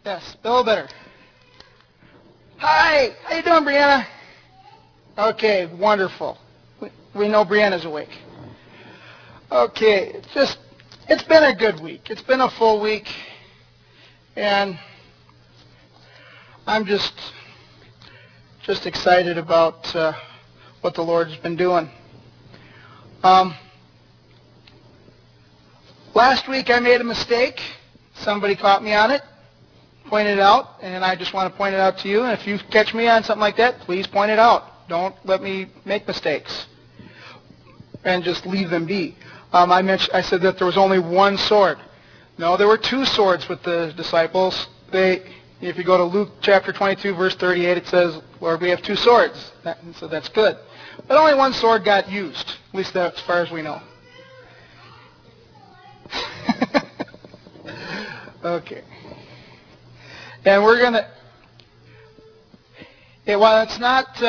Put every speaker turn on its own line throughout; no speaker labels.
Yes, a little better. Hi, how you doing, Brianna? Okay, wonderful. We know Brianna's awake. Okay, it's been a good week. It's been a full week, and I'm just excited about what the Lord's been doing. Last week I made a mistake. Somebody caught me on it, pointed it out, and I just want to point it out to you. And if you catch me on something like that, please point it out. Don't let me make mistakes and just leave them be. I said that there was only one sword. No, there were two swords with the disciples. If you go to Luke chapter 22, verse 38, it says, Lord, we have two swords. So that's good. But only one sword got used, at least as far as we know. Okay. And we're going to, while it's not,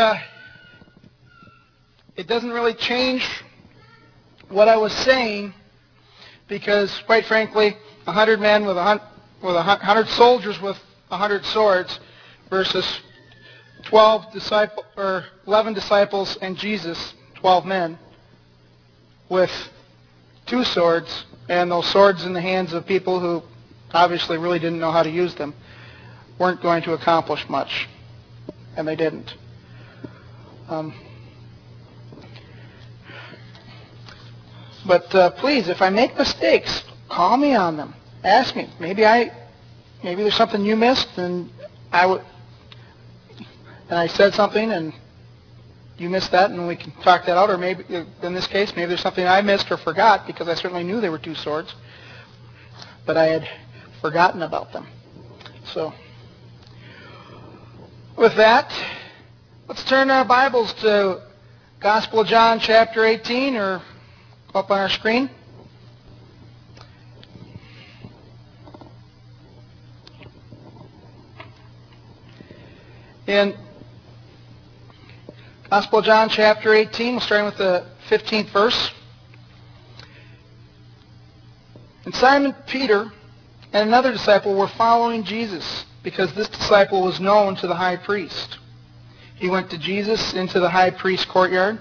it doesn't really change what I was saying, because quite frankly, 100 men with 100 soldiers with 100 swords versus 11 disciples and Jesus, 12 men with two swords, and those swords in the hands of people who obviously really didn't know how to use them, weren't going to accomplish much, and they didn't. But please, if I make mistakes, call me on them. Ask me. Maybe there's something you missed, and I said something, and you missed that, and we can talk that out. Or maybe, in this case, maybe there's something I missed or forgot, because I certainly knew there were two swords, but I had forgotten about them. So, with that, let's turn our Bibles to Gospel of John, chapter 18, or up on our screen. In Gospel of John, chapter 18, we're starting with the 15th verse. And Simon Peter and another disciple were following Jesus, because this disciple was known to the high priest. He went with Jesus into the high priest's courtyard.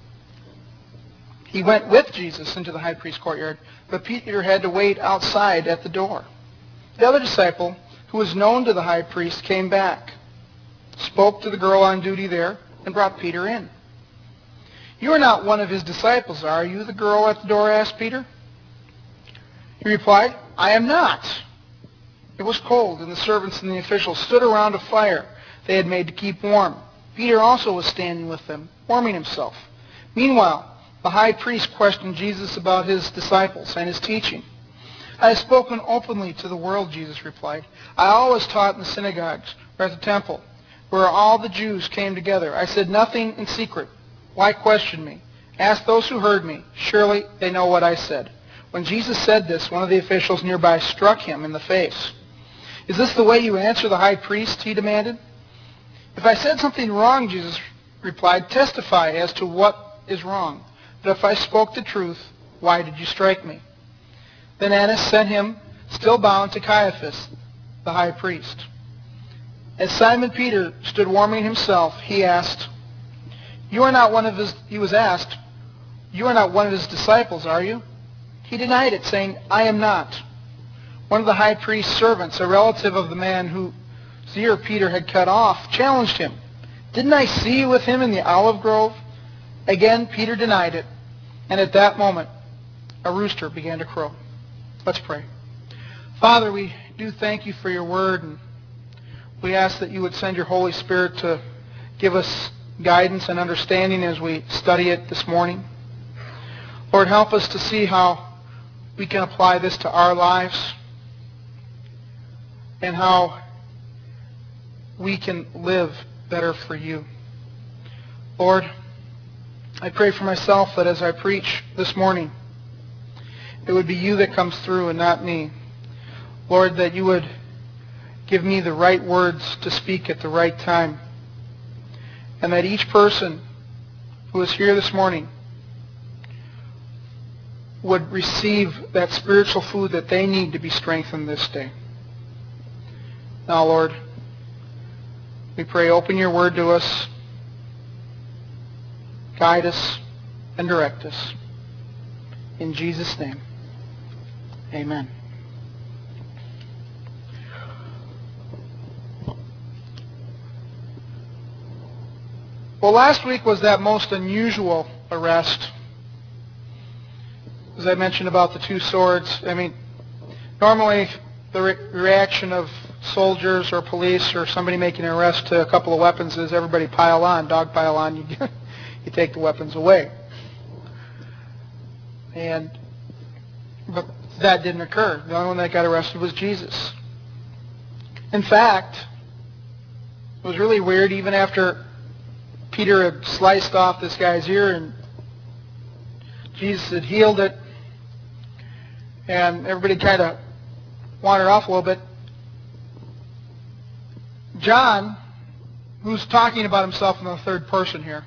But Peter had to wait outside at the door. The other disciple, who was known to the high priest, came back, spoke to the girl on duty there, and brought Peter in. You are not one of his disciples, are you? The girl at the door asked Peter. He replied, I am not. It was cold, and the servants and the officials stood around a fire they had made to keep warm. Peter also was standing with them, warming himself. Meanwhile, the high priest questioned Jesus about his disciples and his teaching. I have spoken openly to the world, Jesus replied. I always taught in the synagogues or at the temple, where all the Jews came together. I said nothing in secret. Why question me? Ask those who heard me. Surely they know what I said. When Jesus said this, one of the officials nearby struck him in the face. Is this the way you answer the high priest? He demanded. If I said something wrong, Jesus replied, testify as to what is wrong. But if I spoke the truth, why did you strike me? Then Annas sent him, still bound, to Caiaphas, the high priest. As Simon Peter stood warming himself, he was asked, you are not one of his disciples, are you? He denied it, saying, I am not. One of the high priest's servants, a relative of the man whose ear Peter had cut off, challenged him. Didn't I see you with him in the olive grove? Again, Peter denied it, and at that moment, a rooster began to crow. Let's pray. Father, we do thank you for your word, and we ask that you would send your Holy Spirit to give us guidance and understanding as we study it this morning. Lord, help us to see how we can apply this to our lives and how we can live better for you. Lord, I pray for myself that as I preach this morning, it would be you that comes through and not me. Lord, that you would give me the right words to speak at the right time, and that each person who is here this morning would receive that spiritual food that they need to be strengthened this day. Now, Lord, we pray, open your word to us, guide us, and direct us. In Jesus' name, amen. Well, last week was that most unusual arrest. As I mentioned about the two swords, I mean, normally the reaction of soldiers or police or somebody making an arrest to a couple of weapons is everybody pile on, dog pile on, you take the weapons away. But that didn't occur. The only one that got arrested was Jesus. In fact, it was really weird even after Peter had sliced off this guy's ear and Jesus had healed it, and everybody kind of wandered off a little bit. John, who's talking about himself in the third person here,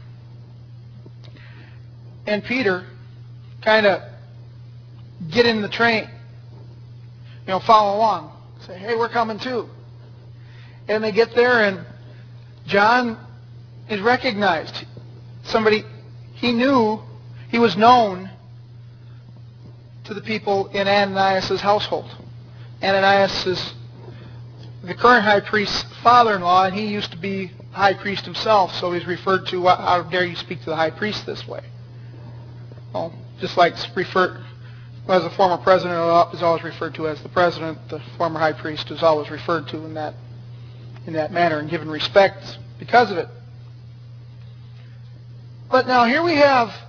and Peter kind of get in the train, follow along, say, hey, we're coming too. And they get there, and John is recognized. Somebody he knew, he was known to the people in Ananias' household. Ananias is the current high priest's father-in-law, and he used to be high priest himself, so he's referred to, how dare you speak to the high priest this way? Well, just like as a former president is always referred to as the president, the former high priest is always referred to in that manner and given respect because of it. But now here we have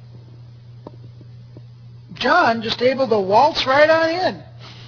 John just able to waltz right on in.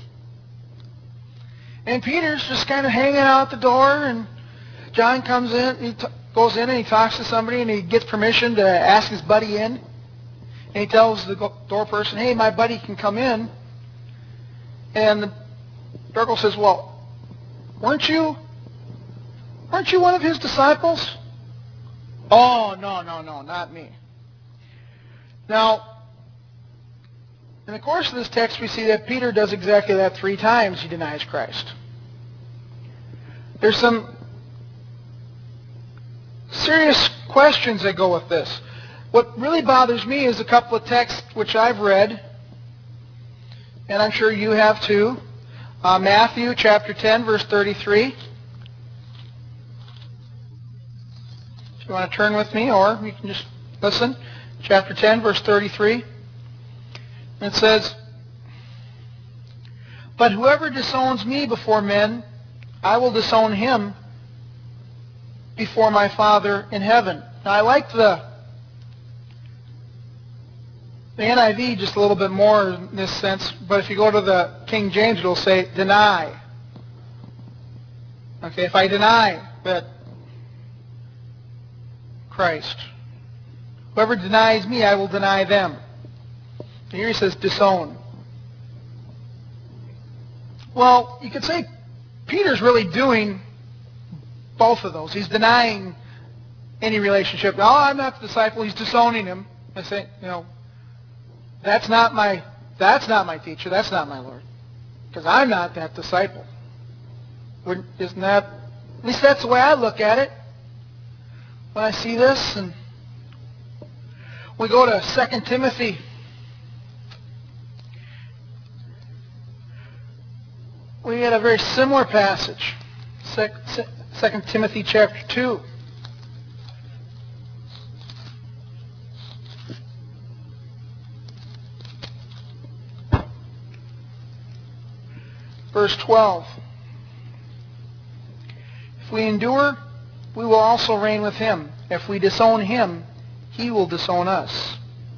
And Peter's just kind of hanging out at the door, and John comes in, he goes in and he talks to somebody, and he gets permission to ask his buddy in. And he tells the door person, hey, my buddy can come in. And the door girl says, well, weren't you one of his disciples? Oh, no, not me. Now, in the course of this text, we see that Peter does exactly that 3 times. He denies Christ. There's some serious questions that go with this. What really bothers me is a couple of texts which I've read, and I'm sure you have too. Matthew chapter 10, verse 33. If you want to turn with me, or you can just listen. Chapter 10, verse 33. And it says, but whoever disowns me before men, I will disown him before my Father in heaven. Now, I like the NIV just a little bit more in this sense, but if you go to the King James, it'll say, deny. Okay, if I deny that Christ, whoever denies me, I will deny them. And here he says, disown. Well, you could say Peter's really doing both of those. He's denying any relationship. No, I'm not the disciple. He's disowning him. I say, that's not my teacher. That's not my Lord. Because I'm not that disciple. Isn't that, at least that's the way I look at it when I see this. And we go to 2 Timothy. We had a very similar passage. 2 Timothy chapter 2. Verse 12. If we endure, we will also reign with him. If we disown him, he will disown us.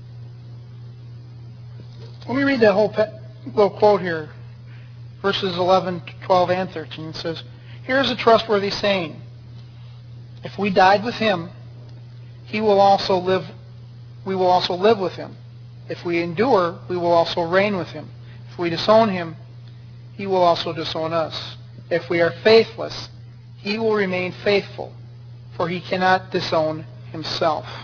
Let me read that whole little quote here. Verses 11, 12, and 13. It says, here's a trustworthy saying. If we died with him, we will also live with him. If we endure, we will also reign with him. If we disown him, he will also disown us. If we are faithless, he will remain faithful, for he cannot disown himself.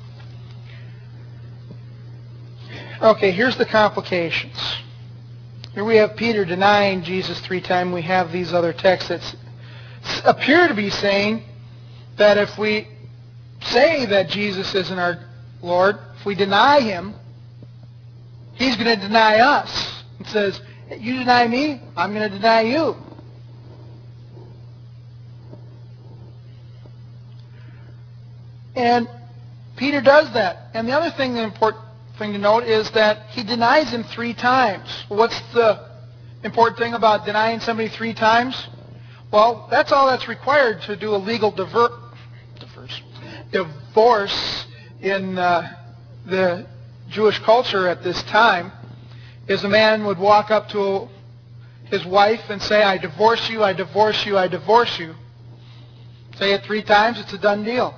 Okay, here's the complications. Here we have Peter denying Jesus 3 times. We have these other texts that appear to be saying that if we say that Jesus isn't our Lord, if we deny him, he's going to deny us. It says, you deny me, I'm going to deny you. And Peter does that. And the other thing, the important thing to note, is that he denies him 3 times. What's the important thing about denying somebody 3 times? Well, that's all that's required to do a legal divorce in the Jewish culture at this time, is a man would walk up to his wife and say, I divorce you, I divorce you, I divorce you. Say it 3 times, it's a done deal.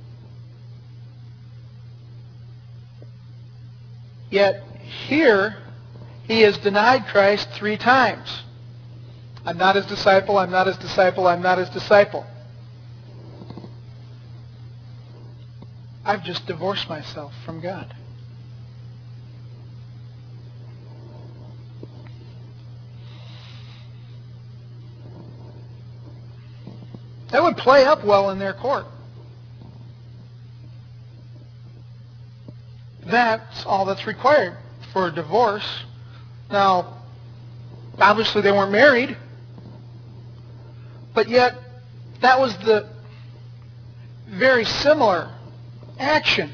Yet here, he has denied Christ 3 times. I'm not his disciple, I'm not his disciple, I'm not his disciple. I've just divorced myself from God. That would play up well in their court. That's all that's required for a divorce. Now, obviously they weren't married, but yet that was the very similar action.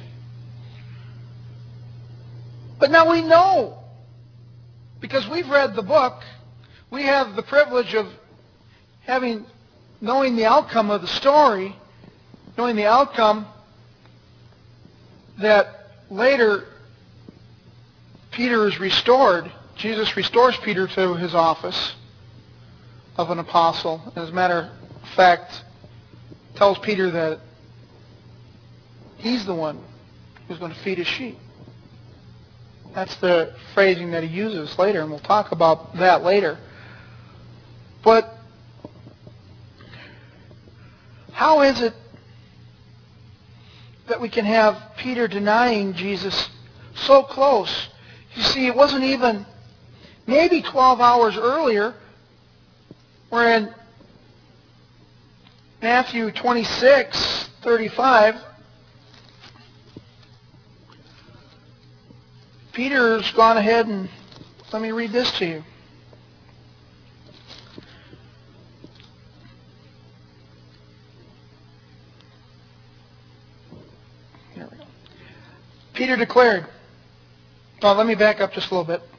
But now we know, because we've read the book, we have the privilege of knowing the outcome of the story, knowing the outcome that later Peter is restored. Jesus restores Peter to his office of an apostle. As a matter of fact, tells Peter that he's the one who's going to feed his sheep. That's the phrasing that he uses later, and we'll talk about that later. But how is it that we can have Peter denying Jesus so close? You see, it wasn't even maybe 12 hours earlier, where in Matthew 26:35, Peter's gone ahead and, let me read this to you. Here we go. Peter declared, well, let me back up just a little bit.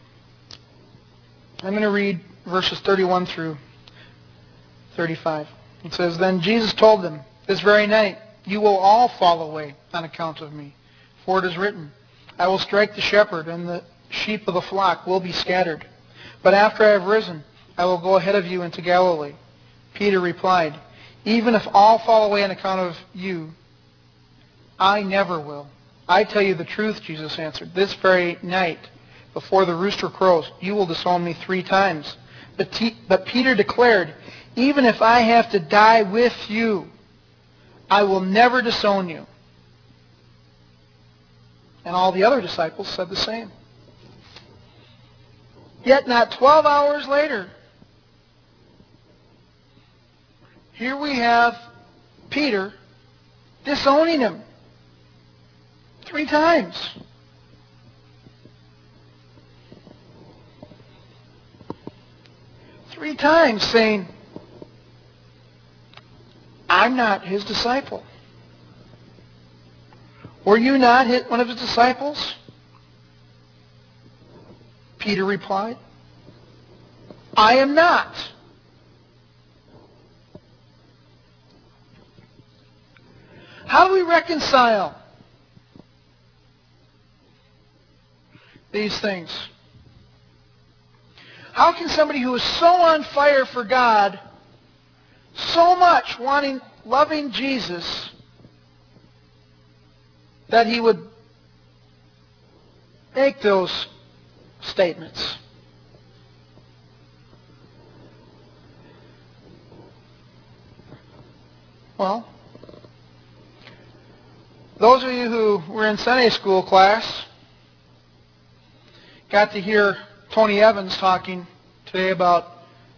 I'm going to read verses 31 through 35. It says, Then Jesus told them, This very night you will all fall away on account of me. For it is written, I will strike the shepherd, and the sheep of the flock will be scattered. But after I have risen, I will go ahead of you into Galilee. Peter replied, Even if all fall away on account of you, I never will. I tell you the truth, Jesus answered. This very night, before the rooster crows, you will disown me 3 times. But Peter declared, Even if I have to die with you, I will never disown you. And all the other disciples said the same. Yet not 12 hours later, here we have Peter disowning him 3 times. Three times saying, I'm not his disciple. Were you not one of his disciples? Peter replied, I am not. How do we reconcile these things? How can somebody who is so on fire for God, so much loving Jesus, that he would make those statements? Well, those of you who were in Sunday school class got to hear Tony Evans talking today about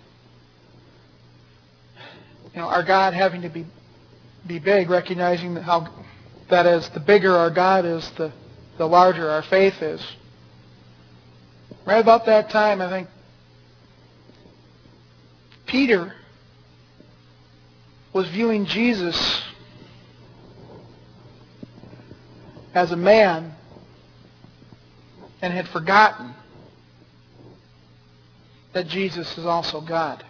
our God having to be big, recognizing how that is the bigger our God is, the larger our faith is. Right about that time, I think Peter was viewing Jesus as a man and had forgotten that Jesus is also God.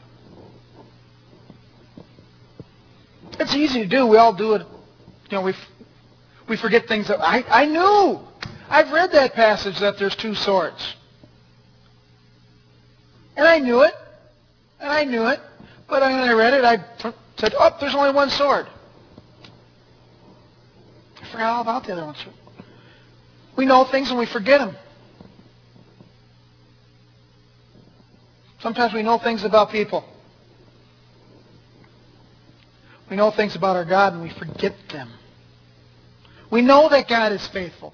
It's easy to do. We all do it. We forget things that I knew. I've read that passage that there's two swords. And I knew it. And I knew it. But when I read it, I said, oh, there's only one sword. I forgot all about the other one. We know things and we forget them. Sometimes we know things about people. We know things about our God and we forget them. We know that God is faithful.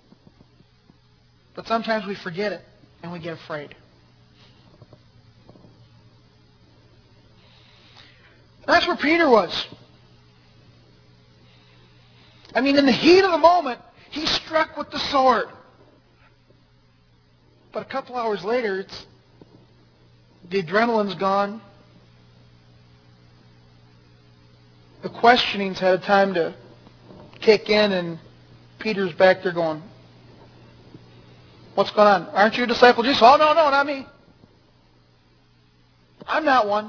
But sometimes we forget it and we get afraid. That's where Peter was. I mean, in the heat of the moment, he struck with the sword. But a couple hours later, the adrenaline's gone. The questioning's had time to kick in, and Peter's back there going, what's going on? Aren't you a disciple of Jesus? Oh, no, not me. I'm not one.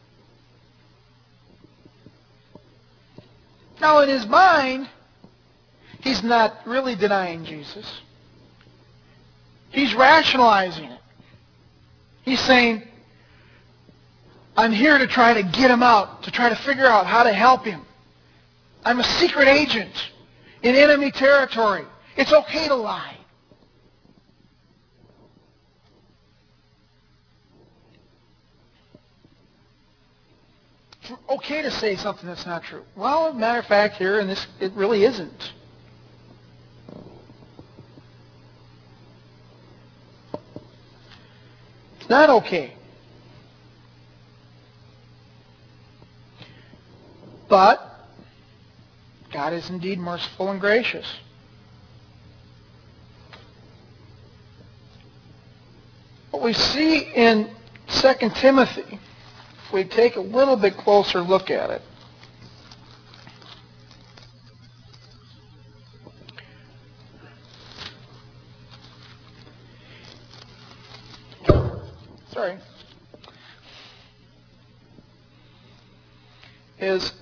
Now, in his mind, he's not really denying Jesus. He's rationalizing it. He's saying, I'm here to try to get him out, to try to figure out how to help him. I'm a secret agent in enemy territory. It's okay to lie. It's okay to say something that's not true. Well, as a matter of fact, here in this, it really isn't. It's not okay. But God is indeed merciful and gracious. What we see in 2 Timothy, if we take a little bit closer look at it, is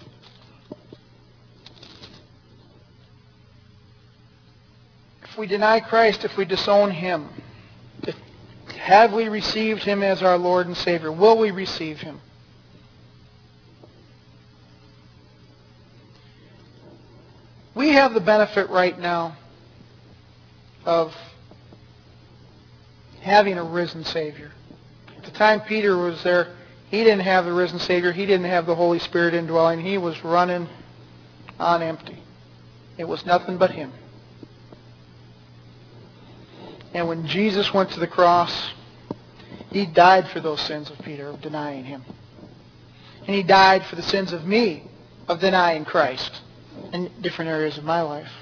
if we deny Christ, if we disown him, have we received him as our Lord and Savior? Will we receive him? We have the benefit right now of having a risen Savior. At the time Peter was there, he didn't have the risen Savior. He didn't have the Holy Spirit indwelling. He was running on empty. It was nothing but him. And when Jesus went to the cross, he died for those sins of Peter, of denying him. And he died for the sins of me, of denying Christ in different areas of my life.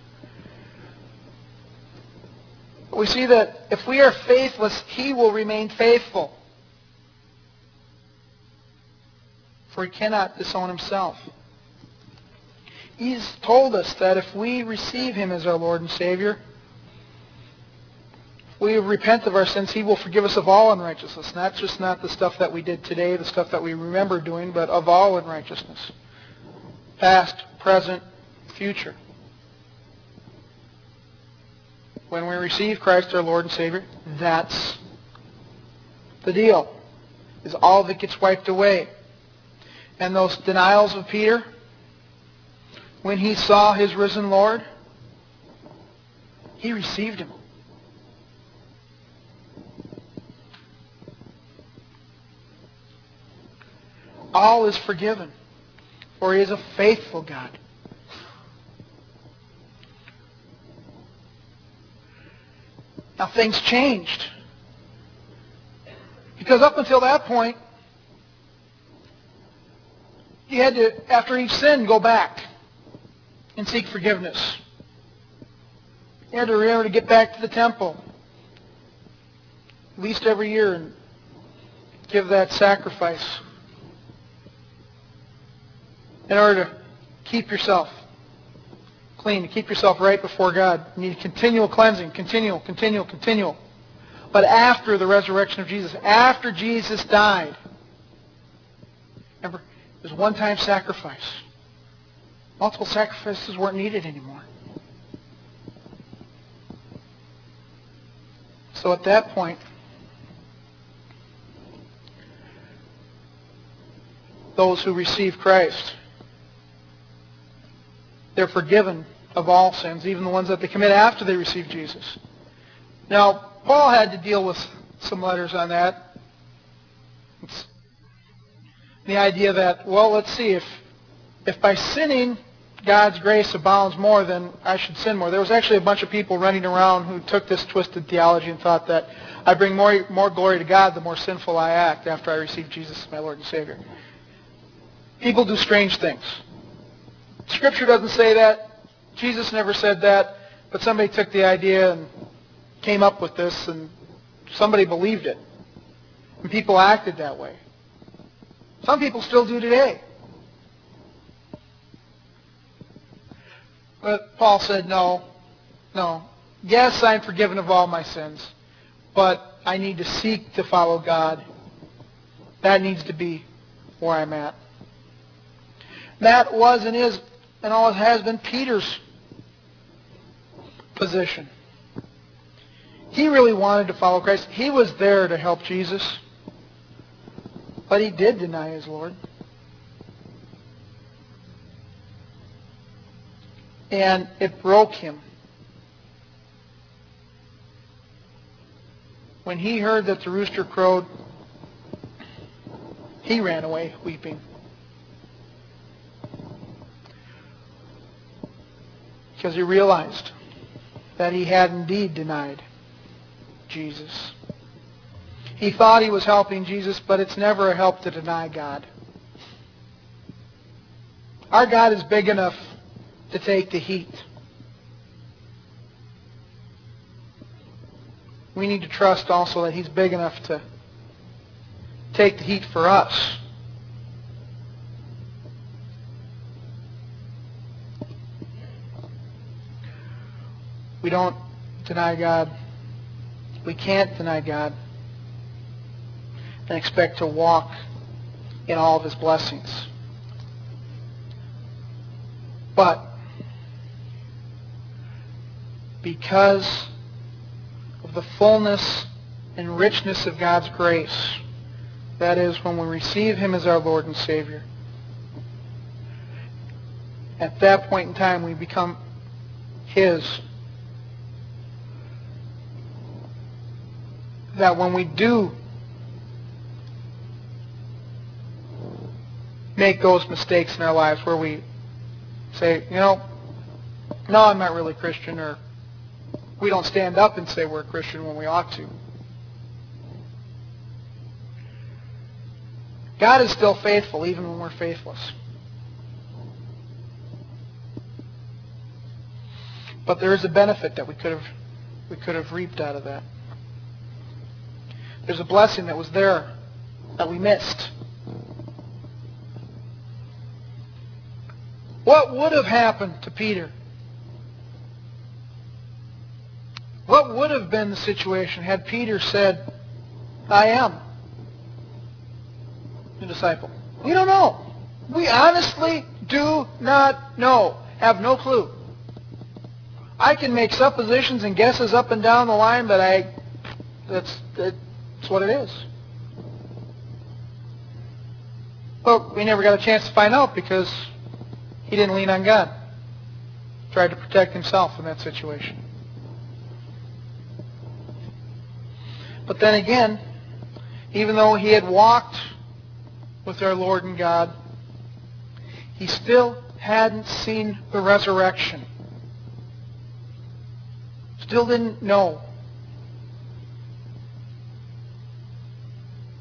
We see that if we are faithless, he will remain faithful. For he cannot disown himself. He's told us that if we receive him as our Lord and Savior, we repent of our sins, he will forgive us of all unrighteousness. Not the stuff that we did today, the stuff that we remember doing, but of all unrighteousness. Past, present, future. When we receive Christ our Lord and Savior, that's the deal. Is all of it gets wiped away. And those denials of Peter, when he saw his risen Lord, he received him. All is forgiven, for he is a faithful God. Now things changed Because up until that point, you had to, after each sin, go back and seek forgiveness. You had to remember to get back to the temple at least every year and give that sacrifice in order to keep yourself clean, to keep yourself right before God. You need continual cleansing, continual. But after the resurrection of Jesus, after Jesus died, remember, it was a one-time sacrifice. Multiple sacrifices weren't needed anymore. So at that point, those who receive Christ, they're forgiven of all sins, even the ones that they commit after they receive Jesus. Now, Paul had to deal with some letters on that. It's the idea that, well, let's see, if by sinning God's grace abounds more, then I should sin more. There was actually a bunch of people running around who took this twisted theology and thought that I bring more glory to God the more sinful I act after I receive Jesus as my Lord and Savior. People do strange things. Scripture doesn't say that. Jesus never said that. But somebody took the idea and came up with this, and somebody believed it. And people acted that way. Some people still do today. But Paul said, no. Yes, I'm forgiven of all my sins, but I need to seek to follow God. That needs to be where I'm at. That was and is and always has been Peter's position. He really wanted to follow Christ. He was there to help Jesus, but he did deny his Lord. And it broke him. When he heard that the rooster crowed, he ran away weeping. Because he realized that he had indeed denied Jesus. He thought he was helping Jesus, but it's never a help to deny God. Our God is big enough to take the heat. We need to trust also that he's big enough to take the heat for us. We don't deny God. We can't deny God and expect to walk in all of his blessings. But because of the fullness and richness of God's grace, that is, when we receive him as our Lord and Savior, at that point in time we become his. That when we do make those mistakes in our lives where we say, no, I'm not really Christian, or we don't stand up and say we're a Christian when we ought to. God is still faithful even when we're faithless. But there is a benefit that we could have reaped out of that. There's a blessing that was there that we missed. What would have happened to Peter? What would have been the situation had Peter said, I am a disciple? We don't know. We honestly do not know. Have no clue. I can make suppositions and guesses up and down the line, but that's what it is. But we never got a chance to find out because he didn't lean on God. Tried to protect himself in that situation. But then again, even though he had walked with our Lord and God, he still hadn't seen the resurrection. Still didn't know.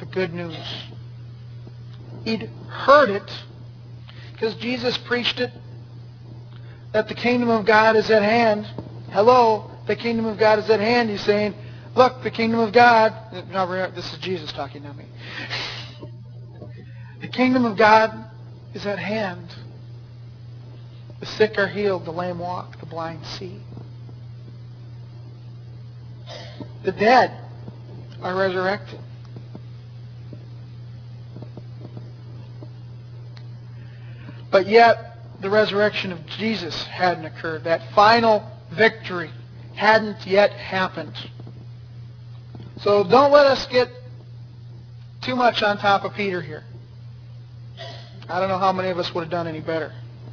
good news. He'd heard it because Jesus preached it, that the kingdom of God is at hand. Hello, the kingdom of God is at hand. He's saying, look, the kingdom of God. No, this is Jesus talking, not me. The kingdom of God is at hand. The sick are healed, the lame walk, the blind see. The dead are resurrected. But yet, the resurrection of Jesus hadn't occurred. That final victory hadn't yet happened. So don't let us get too much on top of Peter here. I don't know how many of us would have done any better.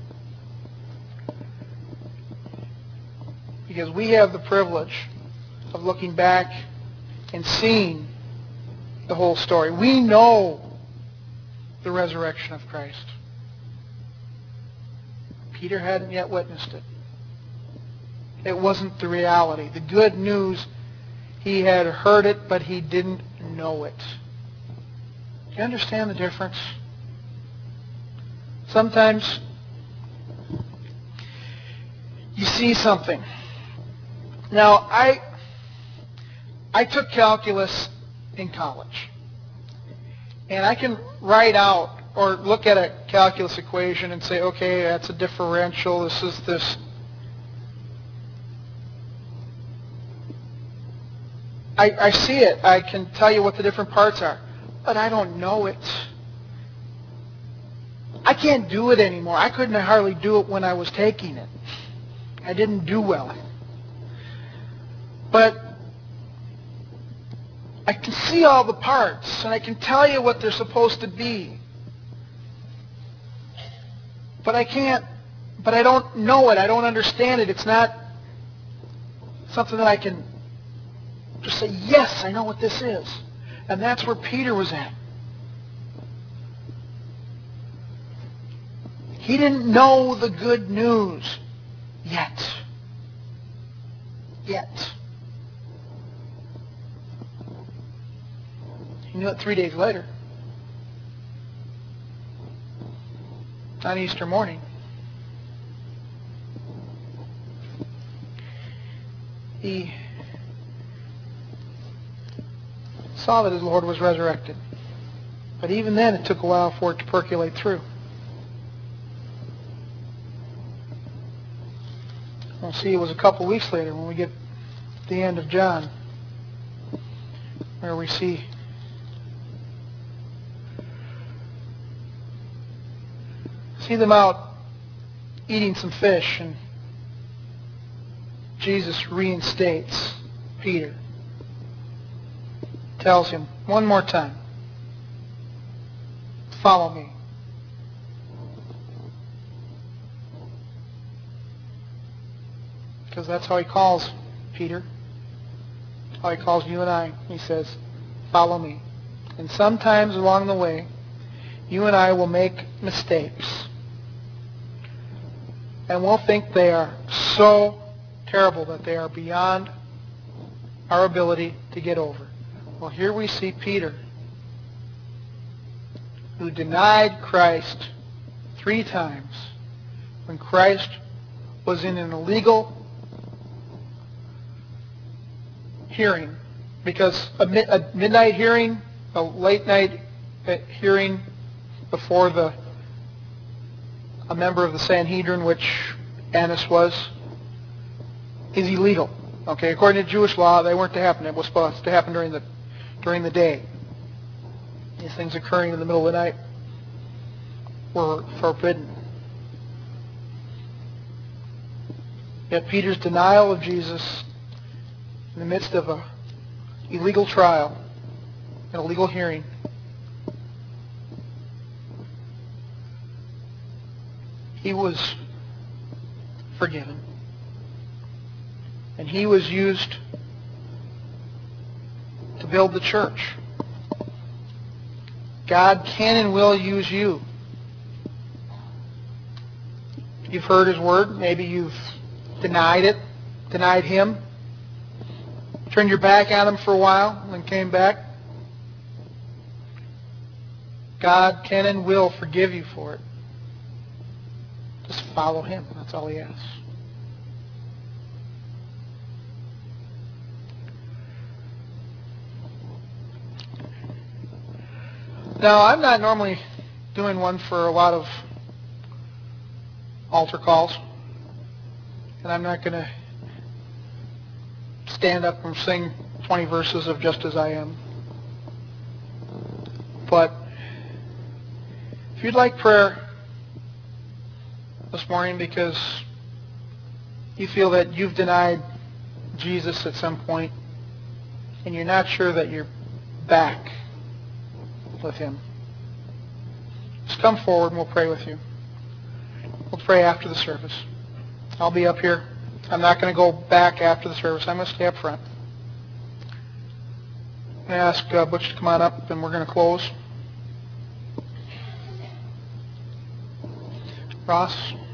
Because we have the privilege of looking back and seeing the whole story. We know the resurrection of Christ. Peter hadn't yet witnessed it. It wasn't the reality. The good news, he had heard it, but he didn't know it. Do you understand the difference? Sometimes you see something. Now, I took calculus in college. And I can write out or look at a calculus equation and say, okay, that's a differential, this is this. I see it. I can tell you what the different parts are. But I don't know it. I can't do it anymore. I couldn't hardly do it when I was taking it. I didn't do well. But I can see all the parts, and I can tell you what they're supposed to be. But I don't know it. I don't understand it. It's not something that I can just say, yes, I know what this is. And that's where Peter was at. He didn't know the good news yet. Yet. He knew it 3 days later. On Easter morning. He saw that his Lord was resurrected. But even then, it took a while for it to percolate through. We'll see it was a couple weeks later when we get to the end of John, where we see them out eating some fish, and Jesus reinstates Peter. Tells him one more time, follow me. Because that's how he calls Peter. How he calls you and I. He says, follow me. And sometimes along the way, you and I will make mistakes. And we'll think they are so terrible that they are beyond our ability to get over. Well, here we see Peter, who denied Christ 3 times when Christ was in an illegal hearing. Because a midnight hearing, a late night hearing before a member of the Sanhedrin, which Annas was, is illegal. Okay, according to Jewish law, they weren't to happen. It was supposed to happen during the day. These things occurring in the middle of the night were forbidden. Yet Peter's denial of Jesus in the midst of an illegal trial, an illegal hearing, he was forgiven. And he was used to build the church. God can and will use you. You've heard his word. Maybe you've denied it, denied him. Turned your back on him for a while and then came back. God can and will forgive you for it. Just follow Him. That's all He asks. Now, I'm not normally doing one for a lot of altar calls. And I'm not going to stand up and sing 20 verses of Just As I Am. But if you'd like prayer this morning because you feel that you've denied Jesus at some point and you're not sure that you're back with Him, just come forward and we'll pray with you. We'll pray after the service. I'll be up here. I'm not going to go back after the service. I'm going to stay up front. I'm going to ask Butch to come on up, and we're going to close. Ross?